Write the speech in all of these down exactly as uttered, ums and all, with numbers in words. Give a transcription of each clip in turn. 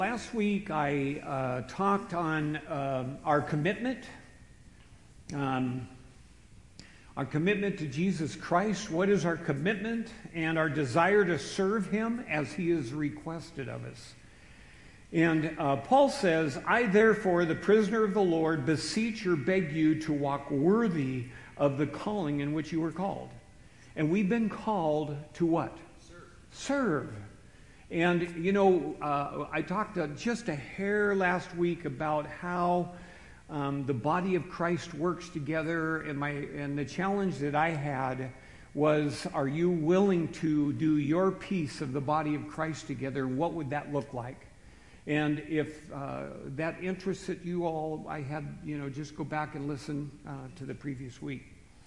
Last week I uh, talked on uh, our commitment, um, our commitment to Jesus Christ. What is our commitment and our desire to serve Him as He has requested of us? And uh, Paul says, I therefore, the prisoner of the Lord, beseech or beg you to walk worthy of the calling in which you were called. And we've been called to what? Serve. Serve. And, you know, uh, I talked uh, just a hair last week about how um, the body of Christ works together, and my and the challenge that I had was, are you willing to do your piece of the body of Christ together? What would that look like? And if uh, that interested you all, I had, you know, just go back and listen uh, to the previous week.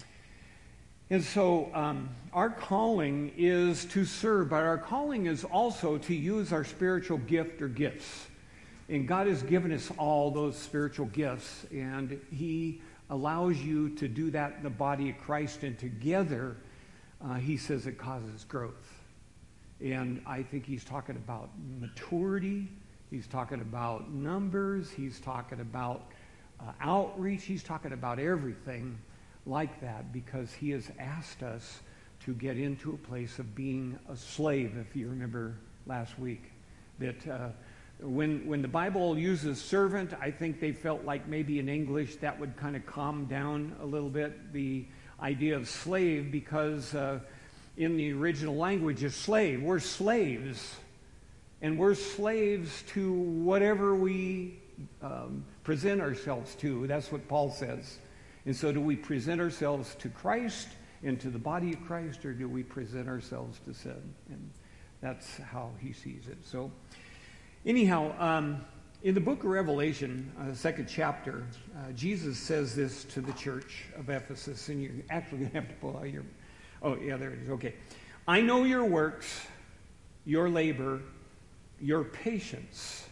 And so um, our calling is to serve, but our calling is also to use our spiritual gift or gifts. And God has given us all those spiritual gifts, and He allows you to do that in the body of Christ, and together, uh, He says it causes growth. And I think He's talking about maturity, He's talking about numbers, He's talking about uh, outreach, He's talking about everything like that, because He has asked us to get into a place of being a slave. If you remember last week, that uh, when when the Bible uses servant, I think they felt like maybe in English that would kind of calm down a little bit the idea of slave, because uh, in the original language is slave. We're slaves, and we're slaves to whatever we um, present ourselves to. That's what Paul says. And so do we present ourselves to Christ and to the body of Christ, or do we present ourselves to sin? And that's how he sees it. So anyhow, um, in the book of Revelation, uh, second chapter, uh, Jesus says this to the church of Ephesus, and you're actually going to have to pull out your... Oh, yeah, there it is. Okay. I know your works, your labor, your patience,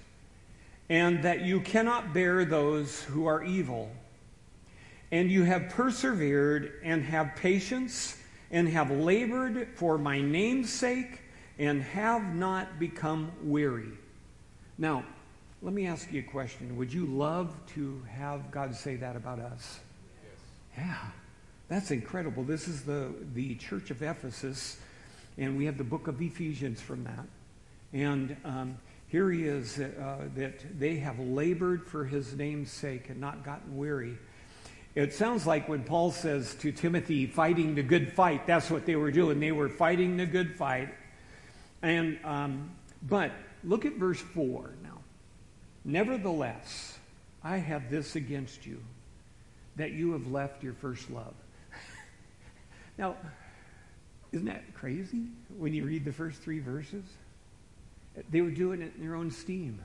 and that you cannot bear those who are evil. And you have persevered and have patience and have labored for my name's sake and have not become weary. Now, let me ask you a question. Would you love to have God say that about us? Yes. Yeah, that's incredible. This is the, the church of Ephesus, and we have the book of Ephesians from that. And um, here he is, uh, that they have labored for his name's sake and not gotten weary. It sounds like when Paul says to Timothy, fighting the good fight, that's what they were doing. They were fighting the good fight. And um, but look at verse four now. Nevertheless, I have this against you, that you have left your first love. Now, isn't that crazy when you read the first three verses? They were doing it in their own steam.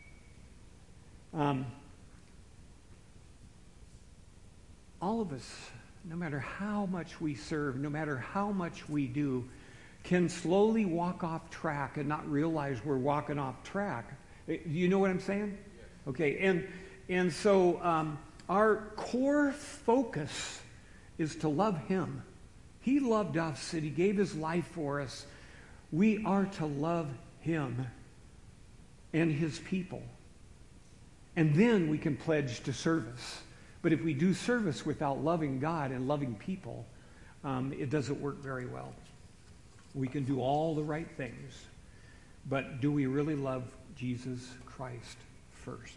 Um All of us, no matter how much we serve, no matter how much we do, can slowly walk off track and not realize we're walking off track. Do you know what I'm saying? Yes. Okay, and and so um, our core focus is to love Him. He loved us, and He gave His life for us. We are to love Him and His people. And then we can pledge to service. But if we do service without loving God and loving people, um, it doesn't work very well. We can do all the right things, but do we really love Jesus Christ first?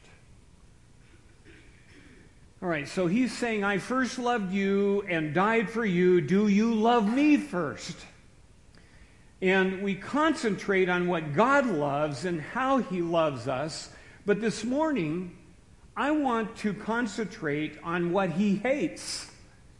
All right, so he's saying, I first loved you and died for you. Do you love me first? And we concentrate on what God loves and how He loves us. But this morning, I want to concentrate on what He hates.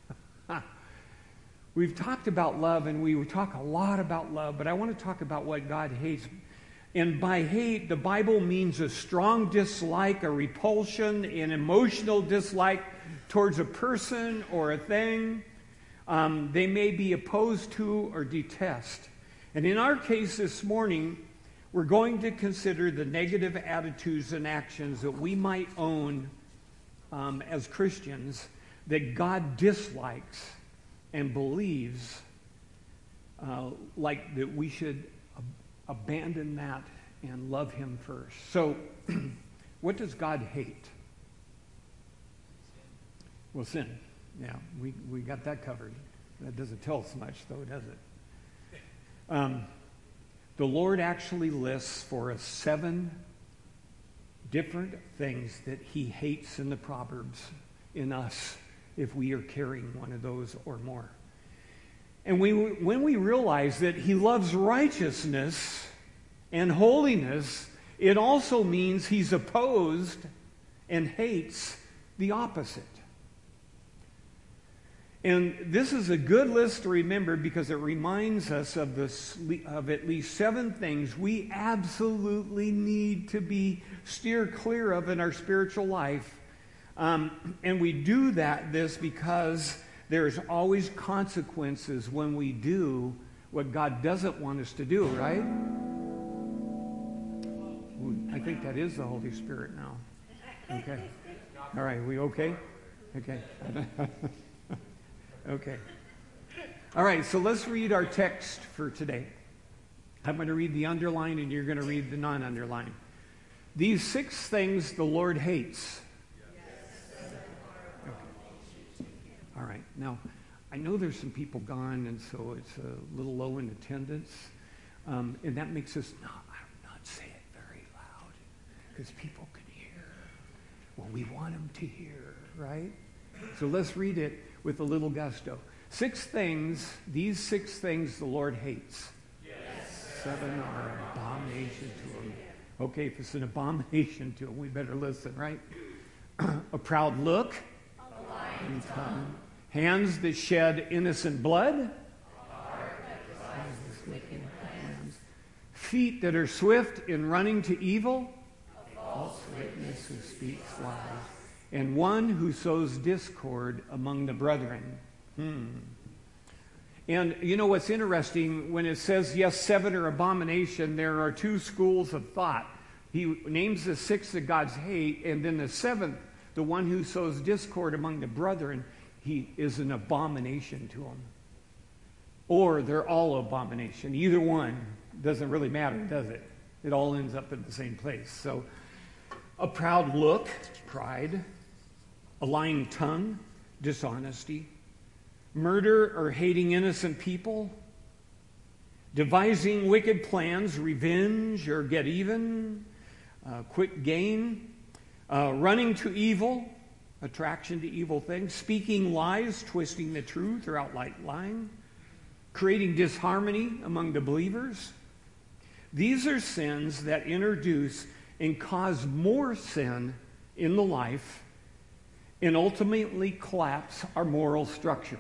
We've talked about love, and we talk a lot about love, but I want to talk about what God hates. And by hate, the Bible means a strong dislike, a repulsion, an emotional dislike towards a person or a thing. Um, they may be opposed to or detest. And in our case this morning, we're going to consider the negative attitudes and actions that we might own um, as Christians that God dislikes and believes uh, like that we should ab- abandon that and love him first. So, what does God hate? Well, sin. Yeah, we, we got that covered. That doesn't tell us much, though, does it? Um, the Lord actually lists for us seven different things that he hates in the Proverbs in us if we are carrying one of those or more. And we, when we realize that he loves righteousness and holiness, it also means he's opposed and hates the opposite. And this is a good list to remember because it reminds us of, this, of at least seven things we absolutely need to be steer clear of in our spiritual life. Um, and we do that this because there's always consequences when we do what God doesn't want us to do, right? I think that is the Holy Spirit now. Okay. All right, we okay? Okay. Okay. All right, so let's read our text for today. I'm going to read the underline and you're going to read the non-underline. These six things the Lord hates. Okay. All right. Now, I know there's some people gone, and so it's a little low in attendance. Um, and that makes us not, not say it very loud because people can hear what we want them to hear, right? So let's read it with a little gusto. Six things, these six things the Lord hates. Yes. Seven are an abomination to him. Okay, if it's an abomination to him, we better listen, right? A proud look. A lying tongue. Hands that shed innocent blood. A heart that devises wicked plans. Feet that are swift in running to evil. A false witness who speaks lies. And one who sows discord among the brethren. Hmm. And you know what's interesting, when it says, yes, seven are abomination, there are two schools of thought. He names the six that God's hate, and then the seventh, the one who sows discord among the brethren, he is an abomination to them. Or they're all abomination. Either one doesn't really matter, does it? It all ends up in the same place. So, a proud look, pride. A lying tongue, dishonesty. Murder or hating innocent people. Devising wicked plans, revenge or get even. Uh, quick gain. Uh, running to evil, attraction to evil things. Speaking lies, twisting the truth or outright lying. Creating disharmony among the believers. These are sins that introduce and cause more sin in the life and ultimately collapse our moral structure.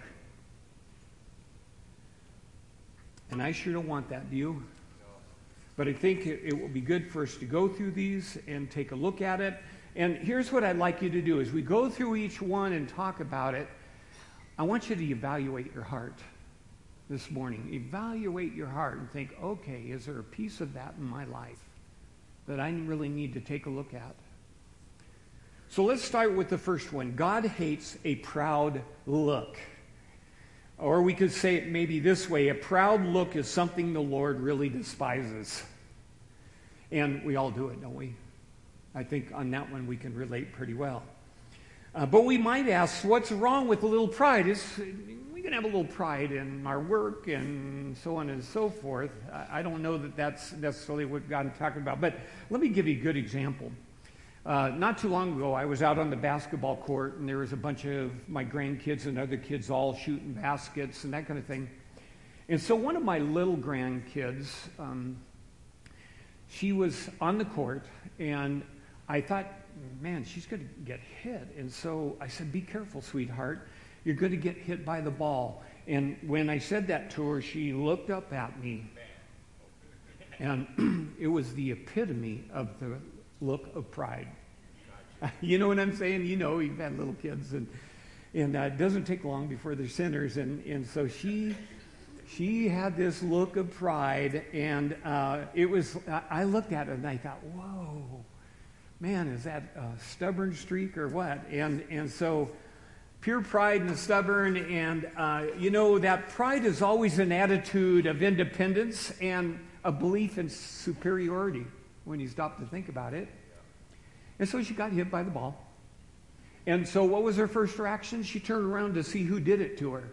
And I sure don't want that, do you? But I think it, it will be good for us to go through these and take a look at it. And here's what I'd like you to do. As we go through each one and talk about it, I want you to evaluate your heart this morning. Evaluate your heart and think, okay, is there a piece of that in my life that I really need to take a look at? So let's start with the first one. God hates a proud look. Or we could say it maybe this way. A proud look is something the Lord really despises. And we all do it, don't we? I think on that one we can relate pretty well. Uh, but we might ask, what's wrong with a little pride? It's, we can have a little pride in our work and so on and so forth. I, I don't know that that's necessarily what God is talking about. But let me give you a good example. Uh, not too long ago, I was out on the basketball court, and there was a bunch of my grandkids and other kids all shooting baskets and that kind of thing. And so one of my little grandkids, um, she was on the court, and I thought, man, she's going to get hit. And so I said, be careful, sweetheart. You're going to get hit by the ball. And when I said that to her, she looked up at me, and it was the epitome of the look of pride. You know what I'm saying? You know, you've had little kids, and and uh, it doesn't take long before they're sinners. And, and so she she had this look of pride, and uh, it was. I looked at it and I thought, whoa, man, is that a stubborn streak or what? And and so pure pride and stubborn, and uh, you know that pride is always an attitude of independence and a belief in superiority. when you stop to think about it. And so she got hit by the ball. And so what was her first reaction? She turned around to see who did it to her.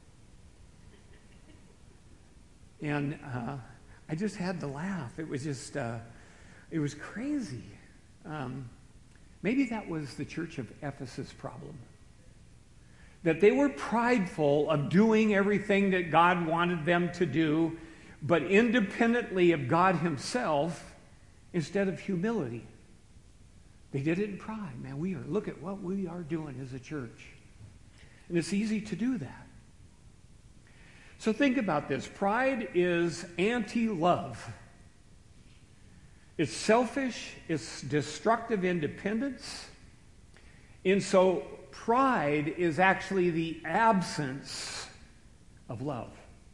And uh, I just had to laugh. It was just, uh, it was crazy. Um, maybe that was the church of Ephesus' problem. That they were prideful of doing everything that God wanted them to do, but independently of God himself, instead of humility. They did it in pride. Man, we are, look at what we are doing as a church. And it's easy to do that. So think about this. Pride is anti-love. It's selfish. It's destructive independence. And so pride is actually the absence of love.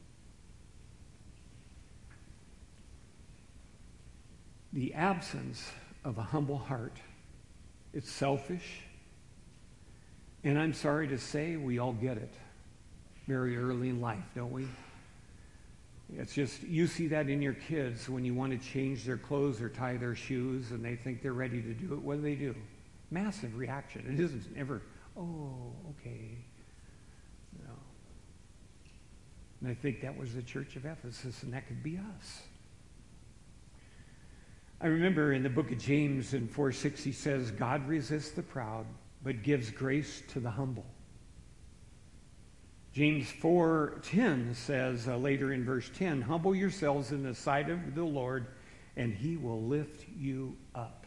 The absence of a humble heart. It's selfish. And I'm sorry to say, we all get it very early in life, don't we? It's just, you see that in your kids when you want to change their clothes or tie their shoes and they think they're ready to do it. What do they do? Massive reaction. It isn't ever, oh, okay. No. And I think that was the church of Ephesus, and that could be us. I remember in the book of James in four six, he says, God resists the proud, but gives grace to the humble. James four ten says, uh, later in verse ten, humble yourselves in the sight of the Lord, and he will lift you up.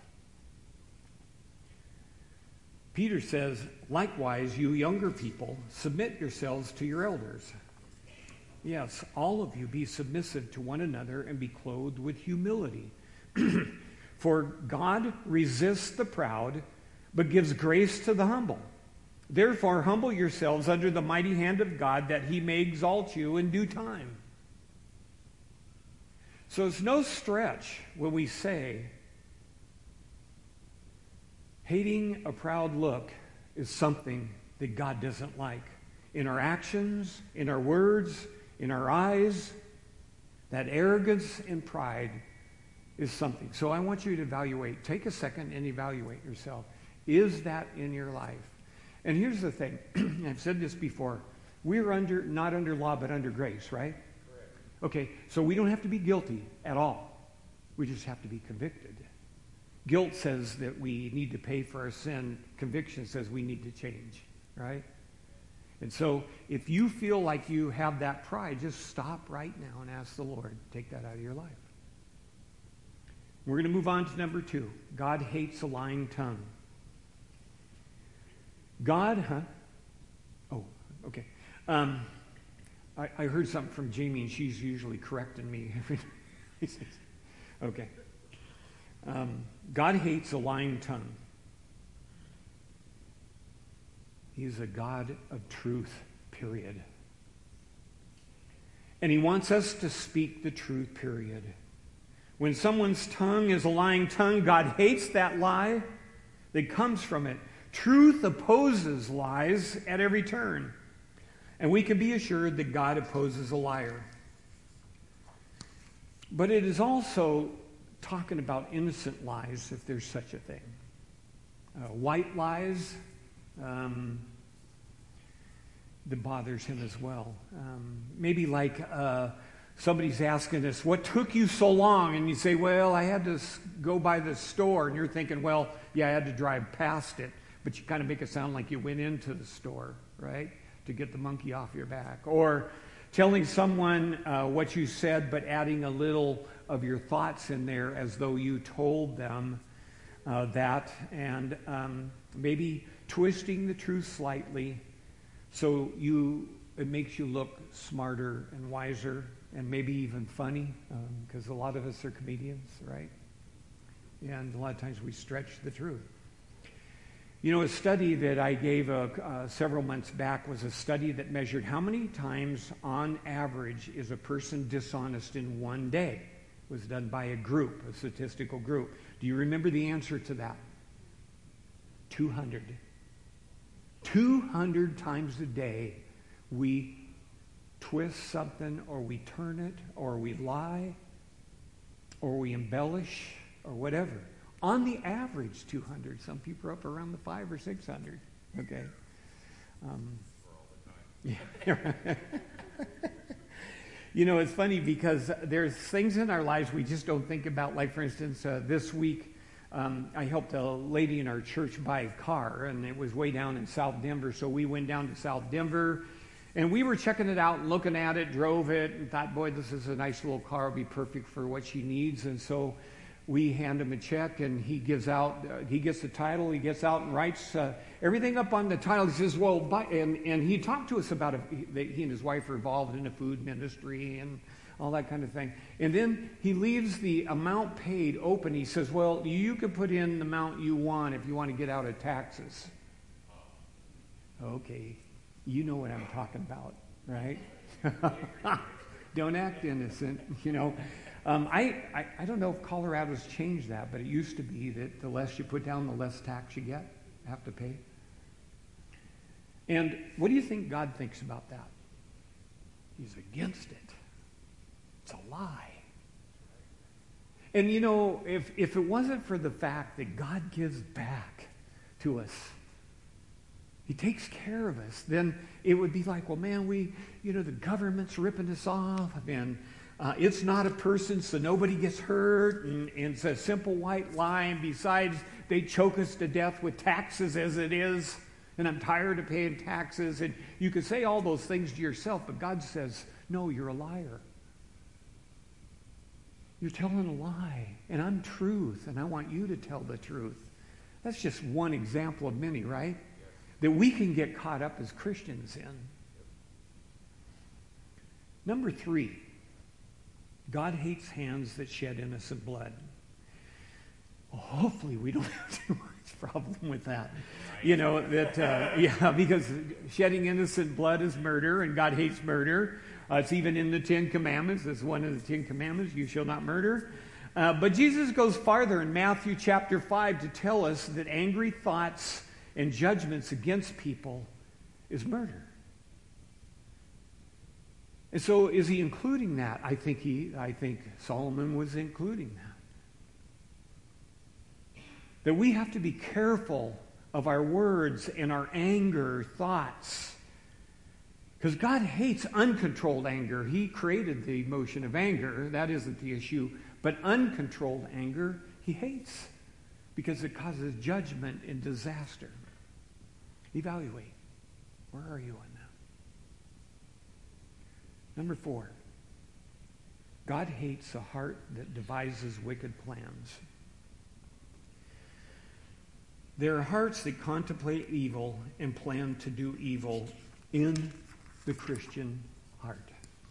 Peter says, likewise, you younger people, submit yourselves to your elders. Yes, all of you be submissive to one another and be clothed with humility. For God resists the proud, but gives grace to the humble. Therefore, humble yourselves under the mighty hand of God, that he may exalt you in due time. So it's no stretch when we say, hating a proud look is something that God doesn't like. In our actions, in our words, in our eyes, that arrogance and pride is something. So I want you to evaluate. Take a second and evaluate yourself. Is that in your life? And here's the thing. I've said this before. We're under not under law, but under grace, right? Correct. Okay, so we don't have to be guilty at all. We just have to be convicted. Guilt says that we need to pay for our sin. Conviction says we need to change, right? And so if you feel like you have that pride, just stop right now and ask the Lord, take that out of your life. We're going to move on to number two. God hates a lying tongue. God, huh? Oh, okay. Um, I, I heard something from Jamie, and she's usually correcting me. Okay. Um, God hates a lying tongue. He's a God of truth, period. And he wants us to speak the truth, period. When someone's tongue is a lying tongue, God hates that lie that comes from it. Truth opposes lies at every turn. And we can be assured that God opposes a liar. But it is also talking about innocent lies, if there's such a thing. Uh, white lies um, that bothers him as well. Um, maybe like uh, somebody's asking us, what took you so long? And you say, well, I had to go by the store. And you're thinking, well, yeah, I had to drive past it. But you kind of make it sound like you went into the store, right, to get the monkey off your back. Or telling someone uh, what you said, but adding a little of your thoughts in there as though you told them uh, that. And um, maybe twisting the truth slightly so you it makes you look smarter and wiser and maybe even funny, because um, a lot of us are comedians, right? And a lot of times we stretch the truth. You know, a study that I gave uh, uh, several months back was a study that measured how many times on average is a person dishonest in one day. It was done by a group, a statistical group. Do you remember the answer to that? two hundred. two hundred times a day we twist something, or we turn it, or we lie, or we embellish, or whatever. On the average, two hundred. Some people are up around the five or six hundred. Okay. Um, yeah. You know, it's funny because there's things in our lives we just don't think about. Like, for instance, uh, this week um, I helped a lady in our church buy a car, and it was way down in South Denver. So we went down to South Denver, and we were checking it out and looking at it, drove it, and thought, boy, this is a nice little car. It'll be perfect for what she needs. And so we hand him a check, and he gives out, uh, he gets the title, he gets out and writes uh, everything up on the title. He says, well, buy, and, and he talked to us about it, that he and his wife are involved in a food ministry and all that kind of thing. And then he leaves the amount paid open. He says, well, you can put in the amount you want if you want to get out of taxes. Okay, you know what I'm talking about, right? Don't act innocent, you know. Um, I, I, I don't know if Colorado's changed that, but it used to be that the less you put down, the less tax you get, have to pay. And what do you think God thinks about that? He's against it. It's a lie. And you know, if, if it wasn't for the fact that God gives back to us, He takes care of us, then it would be like, well, man, we, you know, the government's ripping us off, and Uh, it's not a person, so nobody gets hurt, and, and it's a simple white lie, and besides, they choke us to death with taxes as it is, and I'm tired of paying taxes, and you can say all those things to yourself, but God says, no, you're a liar. You're telling a lie, and I'm truth, and I want you to tell the truth. That's just one example of many, right? That we can get caught up as Christians in. Number three. God hates hands that shed innocent blood. Well, hopefully we don't have too much problem with that. You know, that, uh, yeah, because shedding innocent blood is murder, and God hates murder. Uh, it's even in the Ten Commandments. It's one of the Ten Commandments, you shall not murder. Uh, but Jesus goes farther in Matthew chapter five to tell us that angry thoughts and judgments against people is murder. And so is he including that? I think he I think Solomon was including that. That we have to be careful of our words and our anger thoughts. Because God hates uncontrolled anger. He created the emotion of anger. That isn't the issue. But uncontrolled anger, he hates. Because it causes judgment and disaster. Evaluate. Where are you on that? Number four, God hates a heart that devises wicked plans. There are hearts that contemplate evil and plan to do evil in the Christian heart.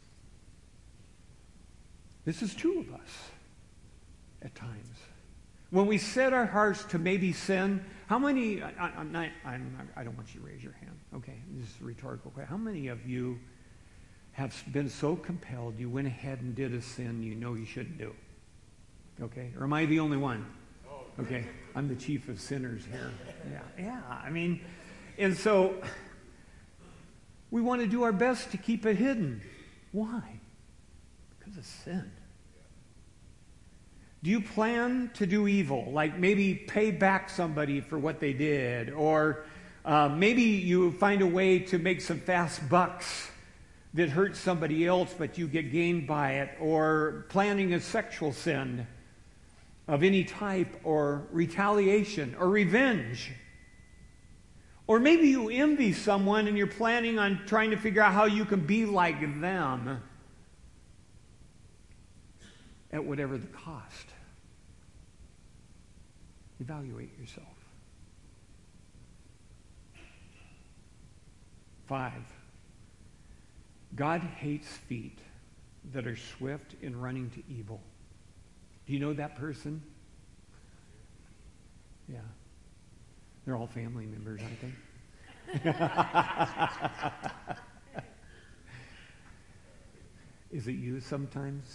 This is true of us at times. When we set our hearts to maybe sin, how many, I, I'm not, I'm, I don't want you to raise your hand. Okay, this is a rhetorical question. How many of you have been so compelled you went ahead and did a sin you know you shouldn't do? Okay? Or am I the only one? Okay. I'm the chief of sinners here. Yeah. Yeah. I mean, and so we want to do our best to keep it hidden. Why? Because of sin. Do you plan to do evil? Like maybe pay back somebody for what they did? Or uh, maybe you find a way to make some fast bucks that hurts somebody else, but you get gained by it, or planning a sexual sin of any type, or retaliation, or revenge. Or maybe you envy someone and you're planning on trying to figure out how you can be like them at whatever the cost. Evaluate yourself. Five. God hates feet that are swift in running to evil. Do you know that person? Yeah. They're all family members, aren't they? Is it you sometimes?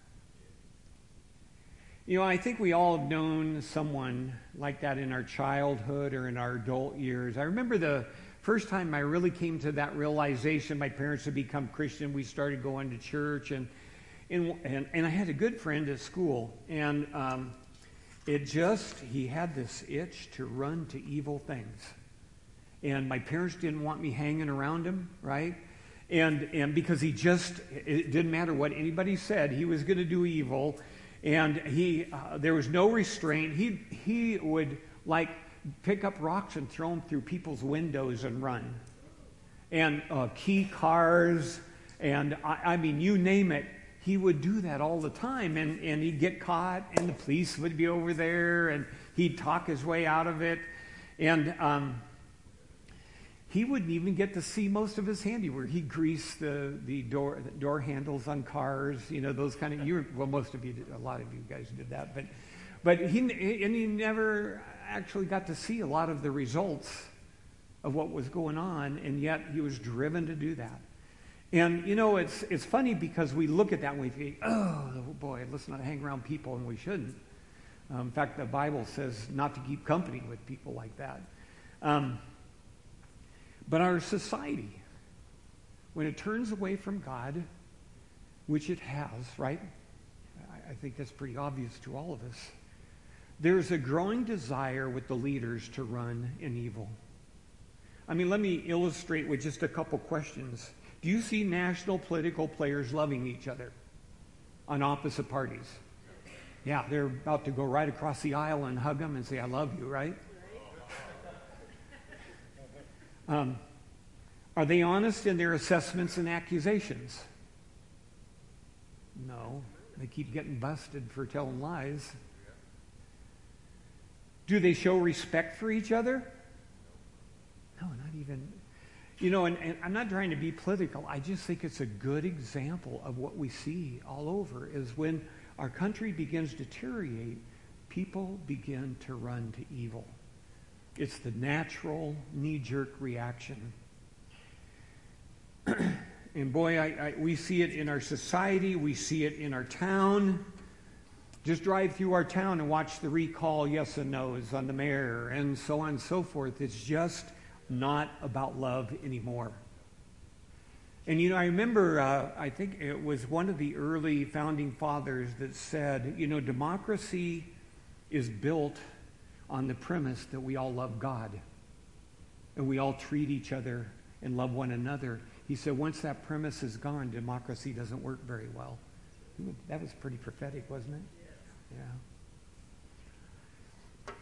You know, I think we all have known someone like that in our childhood or in our adult years. I remember the first time I really came to that realization, my parents had become Christian. We started going to church, and and and, and I had a good friend at school, and um, it just, he had this itch to run to evil things. And my parents didn't want me hanging around him, right? And and because he just, it didn't matter what anybody said, he was going to do evil. And he, uh, there was no restraint. He, he would, like, pick up rocks and throw them through people's windows and run. And uh, key cars, and I, I mean, you name it, he would do that all the time. And, and he'd get caught, and the police would be over there, and he'd talk his way out of it. And um, he wouldn't even get to see most of his handiwork. He'd grease the, the door the door handles on cars, you know, those kind of, you were, well, most of you did, a lot of you guys did that. But, but he, and he never actually got to see a lot of the results of what was going on, and yet he was driven to do that. And, you know, it's it's funny because we look at that and we think, oh, boy, let's not hang around people, and we shouldn't. Um, in fact, the Bible says not to keep company with people like that. Um, but our society, when it turns away from God, which it has, right? I, I think that's pretty obvious to all of us. There's a growing desire with the leaders to run in evil. I mean, let me illustrate with just a couple questions. Do you see national political players loving each other on opposite parties? Yeah, they're about to go right across the aisle and hug them and say, I love you, right? Um, are they honest in their assessments and accusations? No. They keep getting busted for telling lies. Do they show respect for each other? No, not even. You know, and, and I'm not trying to be political. I just think it's a good example of what we see all over is when our country begins to deteriorate, people begin to run to evil. It's the natural knee-jerk reaction. And boy, I, I, we see it in our society. We see it in our town. Just drive through our town and watch the recall yes and no's on the mayor and so on and so forth. It's just not about love anymore. And, you know, I remember, uh, I think it was one of the early founding fathers that said, you know, democracy is built on the premise that we all love God and we all treat each other and love one another. He said once that premise is gone, democracy doesn't work very well. That was pretty prophetic, wasn't it? Yeah.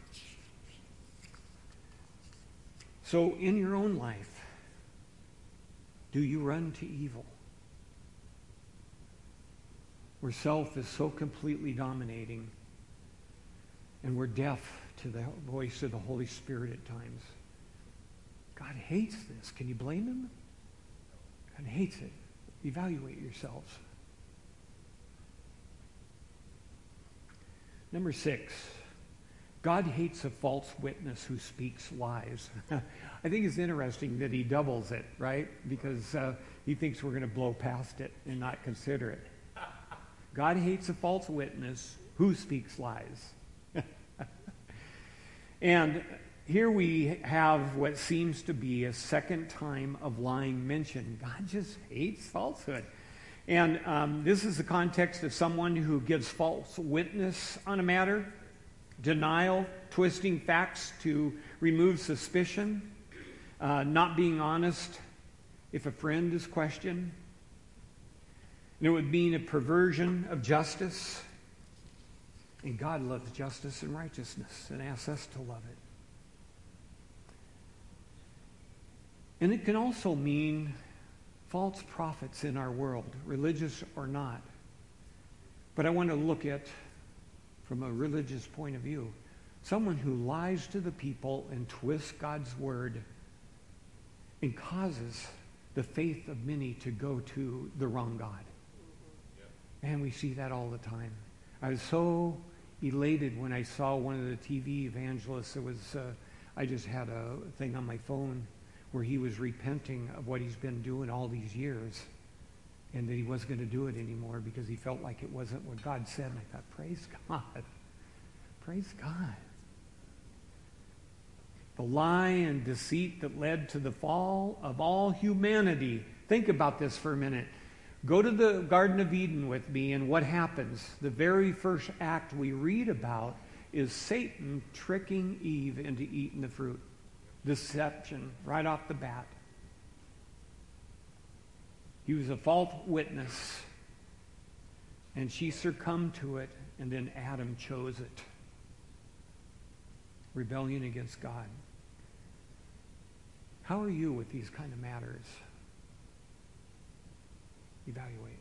So in your own life, do you run to evil? Where self is so completely dominating and we're deaf to the voice of the Holy Spirit at times. God hates this. Can you blame him? God hates it. Evaluate yourselves. Number six, God hates a false witness who speaks lies. I think it's interesting that he doubles it, right? Because uh, he thinks we're going to blow past it and not consider it. God hates a false witness who speaks lies. And here we have what seems to be a second time of lying mentioned. God just hates falsehood. And um, this is the context of someone who gives false witness on a matter, denial, twisting facts to remove suspicion, uh, not being honest if a friend is questioned. And it would mean a perversion of justice. And God loves justice and righteousness and asks us to love it. And it can also mean false prophets in our world, religious or not. But I want to look at, from a religious point of view, someone who lies to the people and twists God's word and causes the faith of many to go to the wrong God. And we see that all the time. I was so elated when I saw one of the T V evangelists. It was, uh, I just had a thing on my phone where he was repenting of what he's been doing all these years and that he wasn't going to do it anymore because he felt like it wasn't what God said. And I thought, praise God. Praise God. The lie and deceit that led to the fall of all humanity. Think about this for a minute. Go to the Garden of Eden with me, and what happens? The very first act we read about is Satan tricking Eve into eating the fruit. Deception right off the bat. He was a false witness, and she succumbed to it, and then Adam chose it. Rebellion against God. How are you with these kind of matters? Evaluate.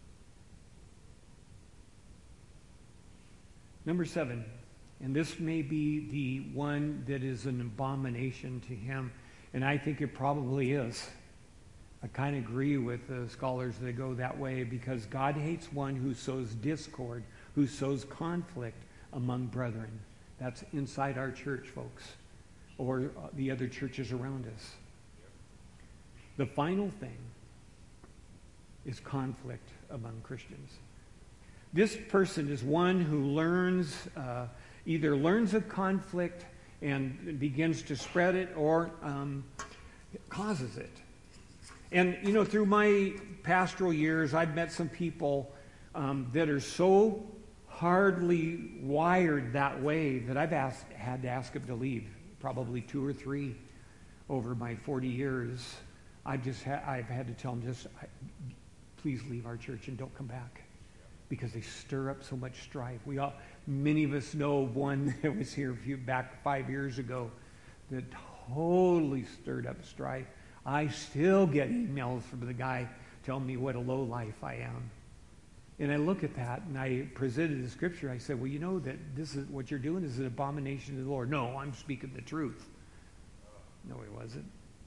Number seven, and this may be the one that is an abomination to him, and I think it probably is. I kind of agree with the scholars that go that way, because God hates one who sows discord, who sows conflict among brethren. That's inside our church, folks, or the other churches around us. The final thing is conflict among Christians. This person is one who learns, uh, either learns of conflict and begins to spread it, or um, causes it. And, you know, through my pastoral years, I've met some people um, that are so hardly wired that way that I've asked, had to ask them to leave, probably two or three over my forty years. I've just ha- I've had to tell them, just I, please leave our church and don't come back, because they stir up so much strife. We all, many of us know one that was here a few, back five years ago that totally stirred up strife. I still get emails from the guy telling me what a low life I am. And I look at that, and I presented the scripture. I said, well, you know that this is what you're doing is an abomination to the Lord. No, I'm speaking the truth. No, he wasn't.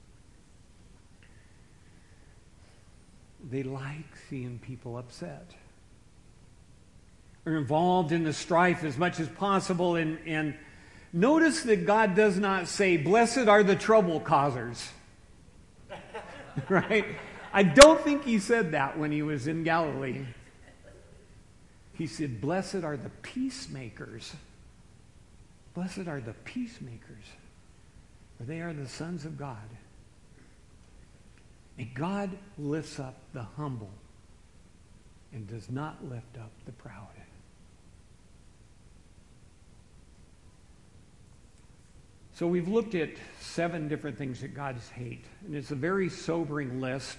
They like seeing people upset. Are involved in the strife as much as possible. And, and notice that God does not say, blessed are the trouble causers. Right? I don't think he said that when he was in Galilee. He said, blessed are the peacemakers. Blessed are the peacemakers, for they are the sons of God. And God lifts up the humble and does not lift up the proud. So we've looked at seven different things that God hates, and it's a very sobering list.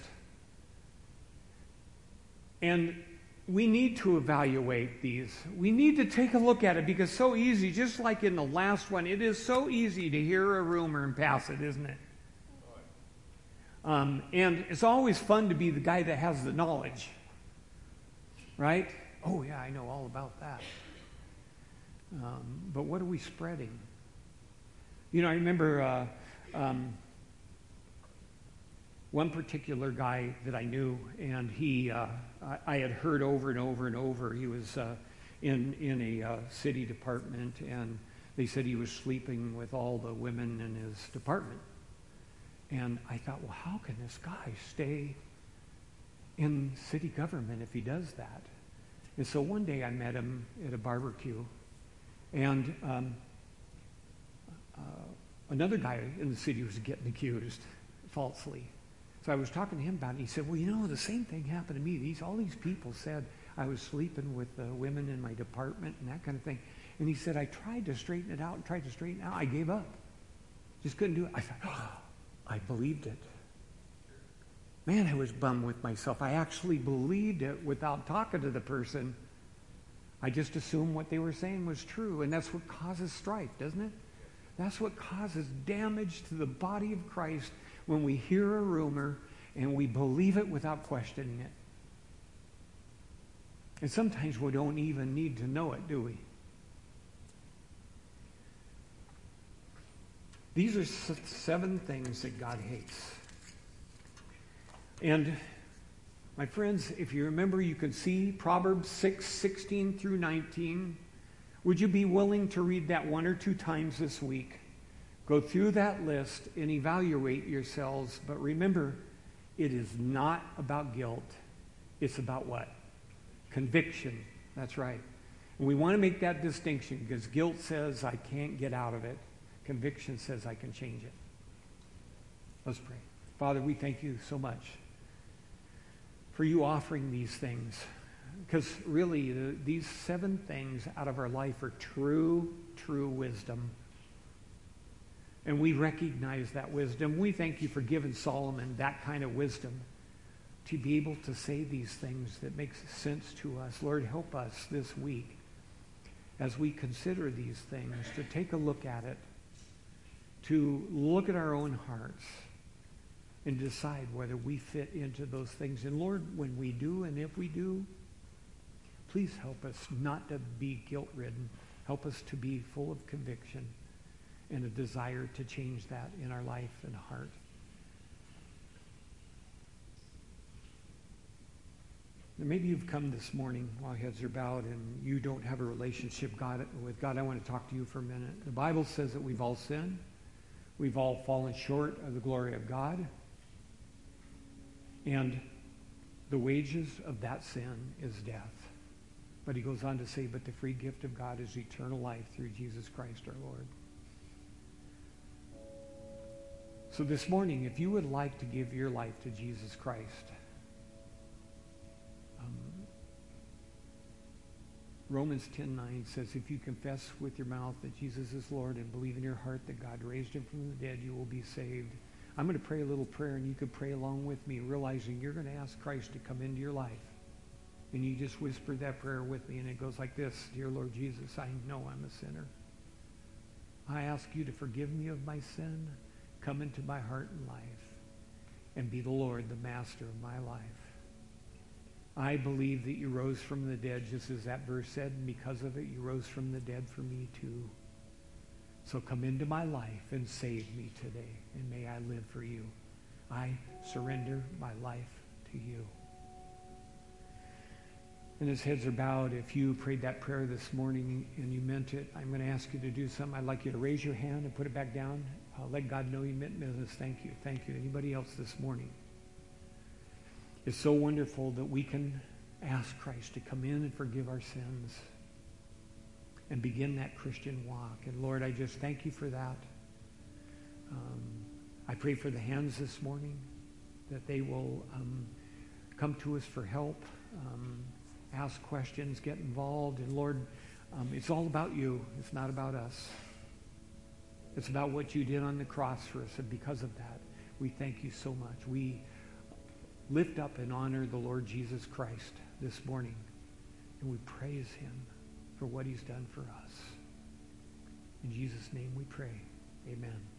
And we need to evaluate these. We need to take a look at it, because it's so easy, just like in the last one, it is so easy to hear a rumor and pass it, isn't it? Um, and it's always fun to be the guy that has the knowledge, right? Oh, yeah, I know all about that. Um, but what are we spreading? You know, I remember uh, um, one particular guy that I knew, and he, uh, I, I had heard over and over and over, he was uh, in, in a uh, city department, and they said he was sleeping with all the women in his department. And I thought, well, how can this guy stay in city government if he does that? And so one day I met him at a barbecue, and um, uh, another guy in the city was getting accused falsely. So I was talking to him about it, and he said, well, you know, the same thing happened to me. These all these people said I was sleeping with uh, women in my department and that kind of thing. And he said, I tried to straighten it out and tried to straighten it out. I gave up. Just couldn't do it. I thought, oh, I believed it. Man, I was bummed with myself. I actually believed it without talking to the person. I just assumed what they were saying was true, and that's what causes strife, doesn't it? That's what causes damage to the body of Christ, when we hear a rumor and we believe it without questioning it. And sometimes we don't even need to know it, do we? These are seven things that God hates. And my friends, if you remember, you can see Proverbs six, sixteen through nineteen. Would you be willing to read that one or two times this week? Go through that list and evaluate yourselves. But remember, it is not about guilt. It's about what? Conviction. That's right. And we want to make that distinction, because guilt says I can't get out of it. Conviction says I can change it. Let's pray. Father, we thank you so much for you offering these things, because really the, these seven things out of our life are true true wisdom. And we recognize that wisdom. We thank you for giving Solomon that kind of wisdom to be able to say these things that makes sense to us. Lord, help us this week as we consider these things to take a look at it, to look at our own hearts and decide whether we fit into those things. And Lord, when we do and if we do, please help us not to be guilt-ridden. Help us to be full of conviction and a desire to change that in our life and heart. Now, maybe you've come this morning while heads are bowed and you don't have a relationship God, with God. I want to talk to you for a minute. The Bible says that we've all sinned. We've all fallen short of the glory of God. And the wages of that sin is death. But he goes on to say, but the free gift of God is eternal life through Jesus Christ our Lord. So this morning, if you would like to give your life to Jesus Christ, um, Romans ten nine says, if you confess with your mouth that Jesus is Lord and believe in your heart that God raised him from the dead, you will be saved. I'm going to pray a little prayer, and you can pray along with me, realizing you're going to ask Christ to come into your life. And you just whisper that prayer with me, and it goes like this. Dear Lord Jesus, I know I'm a sinner. I ask you to forgive me of my sin. Come into my heart and life and be the Lord, the master of my life. I believe that you rose from the dead, just as that verse said, and because of it, you rose from the dead for me too. So come into my life and save me today, and may I live for you. I surrender my life to you. And as heads are bowed, if you prayed that prayer this morning and you meant it, I'm going to ask you to do something. I'd like you to raise your hand and put it back down. Uh, let God know you meant business. Thank you. Thank you. Anybody else this morning? It's so wonderful that we can ask Christ to come in and forgive our sins and begin that Christian walk. And Lord, I just thank you for that. Um, I pray for the hands this morning, that they will um, come to us for help, um, ask questions, get involved. And Lord, um, it's all about you. It's not about us. It's about what you did on the cross for us. And because of that, we thank you so much. We lift up and honor the Lord Jesus Christ this morning. And we praise him for what he's done for us. In Jesus' name we pray. Amen.